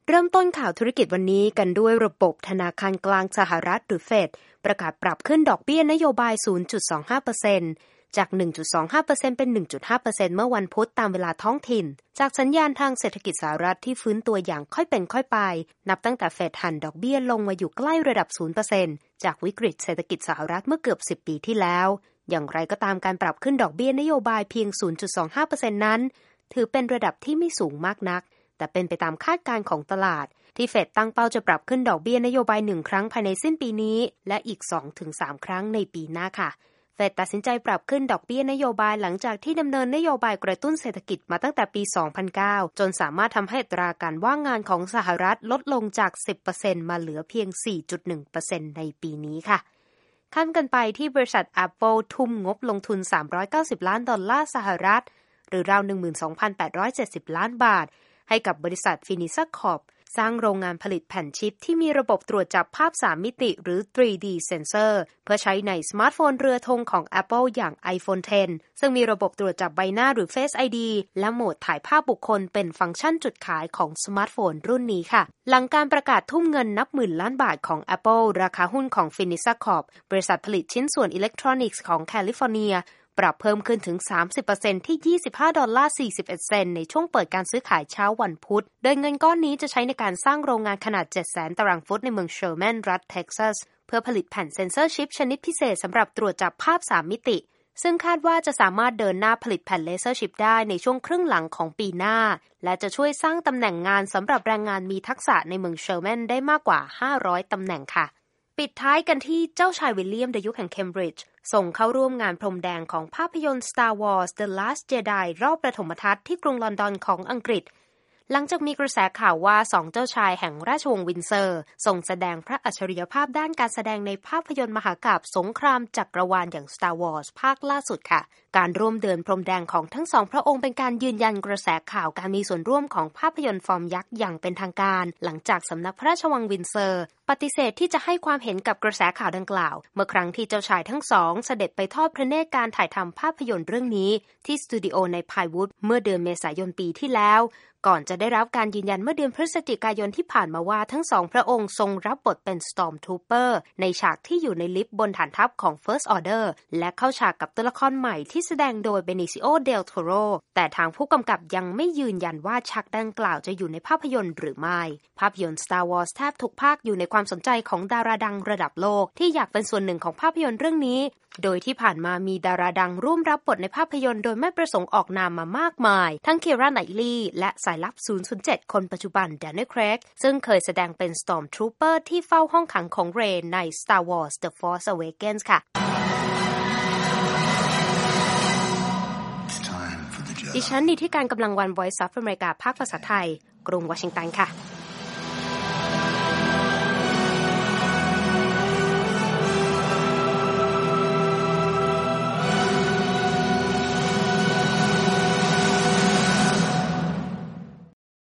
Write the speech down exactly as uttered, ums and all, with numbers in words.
เริ่มต้นข่าวธุรกิจวันนี้กันด้วยระบบธนาคารกลางสหรัฐหรือเฟดประกาศปรับขึ้นดอกเบี้ยนโยบาย ศูนย์จุดสองห้าเปอร์เซ็นต์ จาก หนึ่งจุดสองห้าเปอร์เซ็นต์ เป็น หนึ่งจุดห้าเปอร์เซ็นต์ เมื่อวันพุธตามเวลาท้องถิ่นจากสัญญาณทางเศรษฐกิจสหรัฐที่ฟื้นตัวอย่างค่อยเป็นค่อยไปนับตั้งแต่เฟดหั่นดอกเบี้ยลงมาอยู่ใกล้ระดับ ศูนย์เปอร์เซ็นต์ จากวิกฤตเศรษฐกิจสหรัฐเมื่อเกือบสิบปีที่แล้วอย่างไรก็ตามการปรับขึ้นดอกเบี้ยนโยบายเพียง ศูนย์จุดสองห้าเปอร์เซ็นต์ นั้นถือเป็นระดับที่ไม่สูงมากนักแต่เป็นไปตามคาดการณ์ของตลาดที่เฟดตั้งเป้าจะปรับขึ้นดอกเบี้ยนโยบายหนึ่งครั้งภายในสิ้นปีนี้และอีก สองถึงสาม ครั้งในปีหน้าค่ะเฟดตัดสินใจปรับขึ้นดอกเบี้ยนโยบายหลังจากที่ดำเนินนโยบายกระตุ้นเศรษฐกิจมาตั้งแต่ปี สองพันเก้า จนสามารถทำให้อัตราการว่างงานของสหรัฐลดลงจาก สิบเปอร์เซ็นต์ มาเหลือเพียง สี่จุดหนึ่งเปอร์เซ็นต์ ในปีนี้ค่ะข้ามกันไปที่บริษัท Apple ทุ่มงบลงทุนสามร้อยเก้าสิบล้านดอลลาร์สหรัฐหรือราว หนึ่งหมื่นสองพันแปดร้อยเจ็ดสิบล้านบาทให้กับบริษัท Finisar Corpสร้างโรงงานผลิตแผ่นชิปที่มีระบบตรวจจับภาพสามมิติหรือ ทรี ดี Sensor เพื่อใช้ในสมาร์ทโฟนเรือธงของ Apple อย่าง iPhone เท็น ซึ่งมีระบบตรวจจับใบหน้าหรือ Face ไอ ดี และโหมดถ่ายภาพบุคคลเป็นฟังก์ชันจุดขายของสมาร์ทโฟนรุ่นนี้ค่ะหลังการประกาศทุ่มเงินนับหมื่นล้านบาทของ Apple ราคาหุ้นของ Finisar Corp บริษัทผลิตชิ้นส่วนอิเล็กทรอนิกส์ของแคลิฟอร์เนียปรับเพิ่มขึ้นถึง สามสิบเปอร์เซ็นต์ ที่ ยี่สิบห้าดอลลาร์สี่สิบเอ็ดเซนต์ในช่วงเปิดการซื้อขายเช้าวันพุธโดยเงินก้อนนี้จะใช้ในการสร้างโรงงานขนาด เจ็ดแสน ตารางฟุตในเมืองเชอร์แมนรัฐเท็กซัสเพื่อผลิตแผ่นเซ็นเซอร์ชิปชนิดพิเศษสำหรับตรวจจับภาพสามมิติซึ่งคาดว่าจะสามารถเดินหน้าผลิตแผ่นเลเซอร์ชิปได้ในช่วงครึ่งหลังของปีหน้าและจะช่วยสร้างตำแหน่งงานสำหรับแรงงานมีทักษะในเมืองเชอร์แมนได้มากกว่าห้าร้อยตำแหน่งค่ะปิดท้ายกันที่เจ้าชายวิลเลียมในยุคแห่งเคมบริดจ์ส่งเข้าร่วมงานพรมแดงของภาพยนตร์ Star Wars The Last Jedi รอบประถมทัศน์ที่กรุงลอนดอนของอังกฤษหลังจากมีกระแสข่าวว่าสองเจ้าชายแห่งราชวงศ์วินเซอร์ส่งแสดงพระอัจฉริยภาพด้านการแสดงในภาพยนตร์มหากาพย์สงครามจักรวาลอย่าง Star Wars ภาคล่าสุดค่ะการร่วมเดินพรมแดงของทั้งสองพระองค์เป็นการยืนยันกระแสข่าวการมีส่วนร่วมของภาพยนตร์ฟอร์มยักษ์อย่างเป็นทางการหลังจากสำนักพระราชวังวินเซอร์ปฏิเสธที่จะให้ความเห็นกับกระแสข่าวดังกล่าวเมื่อครั้งที่เจ้าชายทั้งสองเสด็จไปทอดพระเนตรการถ่ายทำภาพยนตร์เรื่องนี้ที่สตูดิโอในไพร์วูดเมื่อเดือนเมษายนปีที่แล้วก่อนจะได้รับการยืนยันเมื่อเดือนพฤศจิกายนที่ผ่านมาว่าทั้งสองพระองค์ทรงรับบทเป็น Stormtrooper ในฉากที่อยู่ในลิฟต์บนฐานทัพของ First Order และเข้าฉากกับตัวละครใหม่ที่แสดงโดย Benicio del Toro แต่ทางผู้กำกับยังไม่ยืนยันว่าฉากดังกล่าวจะอยู่ในภาพยนตร์หรือไม่ภาพยนตร์ Star Wars แทบทุกภาคอยู่ในความสนใจของดาราดังระดับโลกที่อยากเป็นส่วนหนึ่งของภาพยนตร์เรื่องนี้โดยที่ผ่านมามีดาราดังร่วมรับบทในภาพยนตร์โดยไม่ประสงค์ออกนามมามากมายทั้งเคราไนท์ลีและสายลับ ศูนย์ศูนย์เจ็ด คนปัจจุบันแดเนียล เครกซึ่งเคยแสดงเป็น Stormtrooper ที่เฝ้าห้องขังของเรย์ใน Star Wars The Force Awakens ค่ะดิฉันนิติการกำลังวัน Voice of America ภาคภาษาไทยกรุงวอชิงตันค่ะ